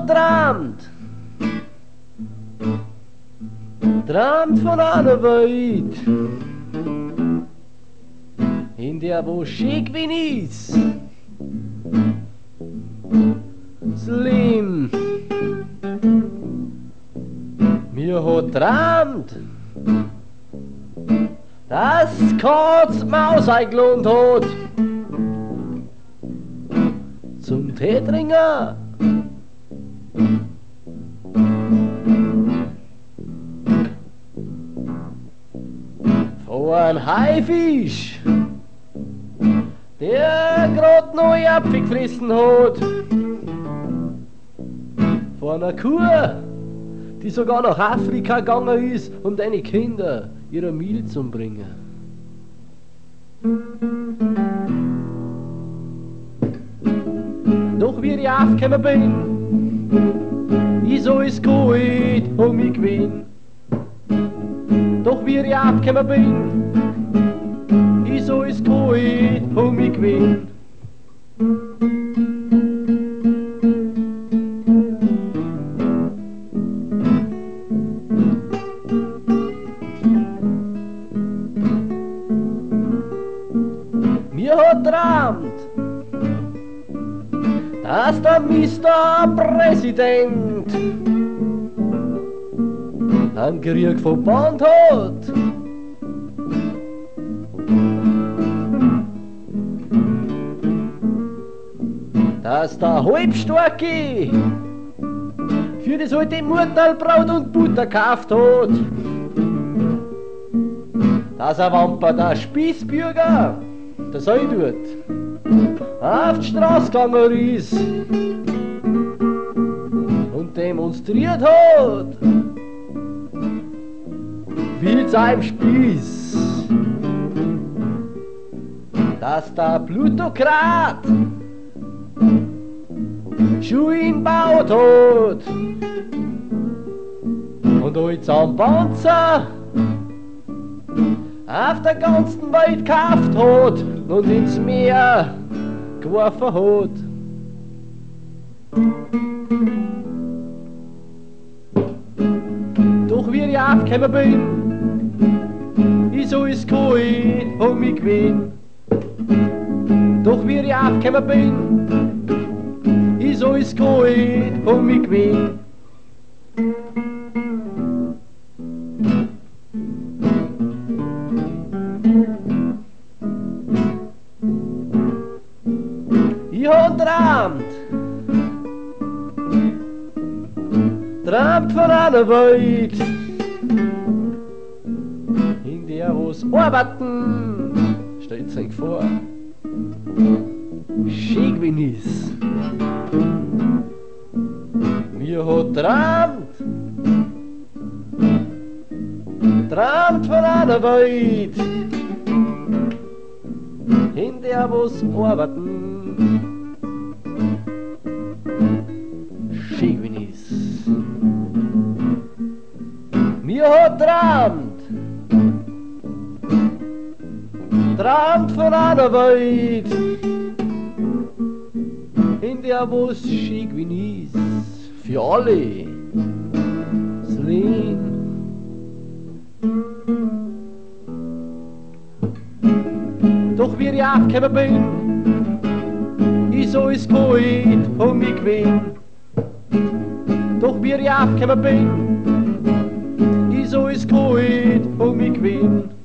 hat träumt von einer Welt, in der wo schön gewesen ist, das Leben. Mir hat träumt, dass Katz Maus eingelohnt hat zum Tee trinken. Von einem Haifisch, der grad neue Apfel gefressen hat. Von einer Kuh, die sogar nach Afrika gegangen ist, um deine Kinder ihre Milch zu bringen. Doch wie ich aufgekommen bin, ich so ist gut um mich gewinn. Doch wie ich aufgekommen bin, ich so ist gut um mich gewinn. Mir hat träumt, dass der Mr. Präsident einen Krieg verbannt hat. Dass der Halbstarke für das alte Murtal Braut und Butter gekauft hat. Dass ein Wamper der Spießbürger, der Seidut, auf die Straße gegangen ist und demonstriert hat, wie zu einem Spieß. Dass der Plutokrat schon ihn baut hat und als am Panzer auf der ganzen Welt gekauft hat und ins Meer geworfen hat. Doch wie ich aufgekommen bin, ist alles gut um mich gewesen. Doch wie ich aufgekommen bin, ist alles gut um mich gewesen. Ich hab träumt von einer Welt, in der wo's arbeiten, stellt's euch vor, schön gewesen ist. Mir hat träumt von einer Welt, in der wo's arbeiten, schön gewesen ist. Mir hat träumt von einer Welt, in der wo's schön gewesen ist, für alle, das Leben. Doch wie ich aufgekommen bin, ist alles gut um mich gewesen. Doch wie ich aufgekommen bin, ist alles gut um mich gewesen.